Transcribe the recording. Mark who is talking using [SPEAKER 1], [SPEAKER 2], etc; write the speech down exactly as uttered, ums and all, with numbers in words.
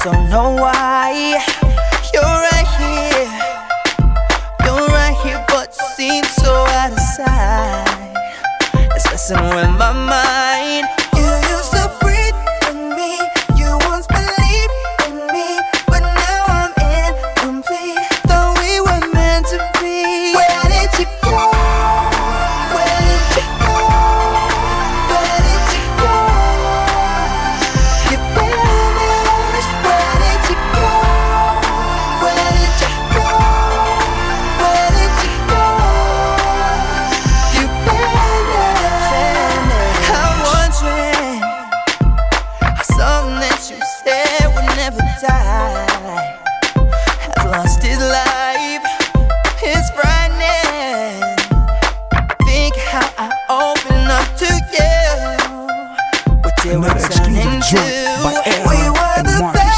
[SPEAKER 1] don't know why. You're right here, you're right here, but you seem so out of sight. It's messing with my mind. You used to breathe in me, you once believed in me, but now I'm incomplete. Thought we were meant to be. Where did you go? Where did you go? Where did you go? You vanished. Where did you go? Where did you go? Where did you go? You vanished. I'm wondering how something that you said would never die has lost its life. It's frightening. Think how I open up to you. What did we
[SPEAKER 2] Another
[SPEAKER 1] turn
[SPEAKER 2] exclusive
[SPEAKER 1] into?
[SPEAKER 2] joint by
[SPEAKER 1] We
[SPEAKER 2] Aaron
[SPEAKER 1] were
[SPEAKER 2] and
[SPEAKER 1] the
[SPEAKER 2] Mark.
[SPEAKER 1] best.